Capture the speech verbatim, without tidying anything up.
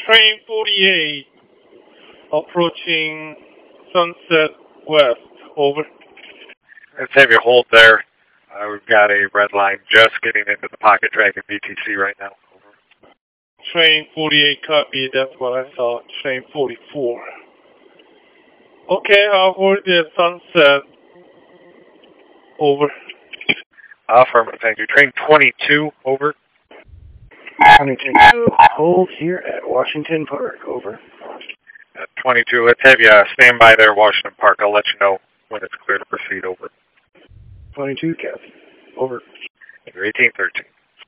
Train forty-eight, approaching Sunset West. Over. Let's have you hold there. Uh, we've got a red line just getting into the Pocket Dragon B T C right now. Over. Train forty-eight, copy. That's what I thought. Train forty-four. Okay, I'll hold the Sunset. Over. Affirmative, thank you. Train twenty-two, over. twenty-two, hold here at Washington Park, over. At twenty-two, let's have you uh, stand by there, Washington Park. I'll let you know when it's clear to proceed, over. twenty-two, Captain, over. You're eighteen thirteen.